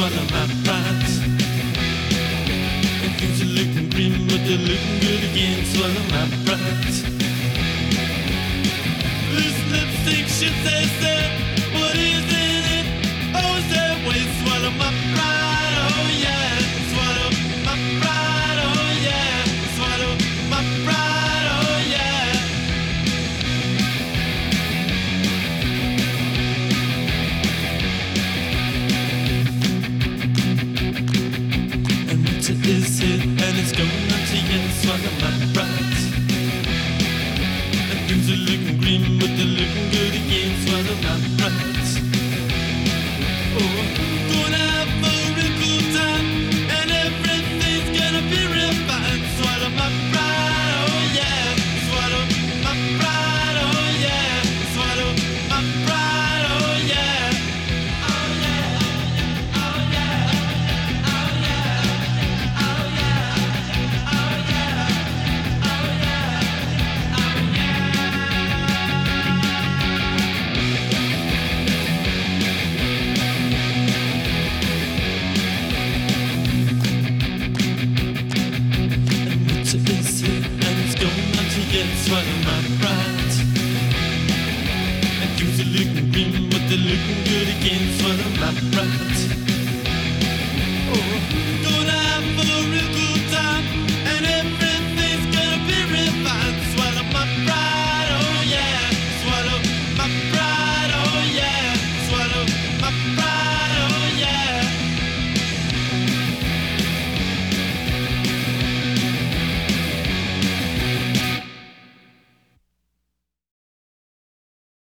swallow my pride. And things are looking grim, but they're looking good again. Swallow my pride. This lipstick shit they said, what is in it? Oh, is that way? Swallow my pride, oh yeah. Swallow my pride, oh yeah. Swallow my pride, oh yeah. And winter is here, and it's going on to you. Swallow my pride. And things are looking grim, but they're looking good again. Swallow my pride. Oh, gonna have a real cool time, and everything's gonna be real fine. Swallow my pride, oh yeah. Swallow my pride, oh yeah. Swallow my pride, oh yeah. Oh yeah, oh yeah, oh yeah, oh yeah, oh yeah, oh yeah, oh winter is here, and it's going on to you. Swallow my pride. And things are looking grim, but they're looking good again. Swallow my pride.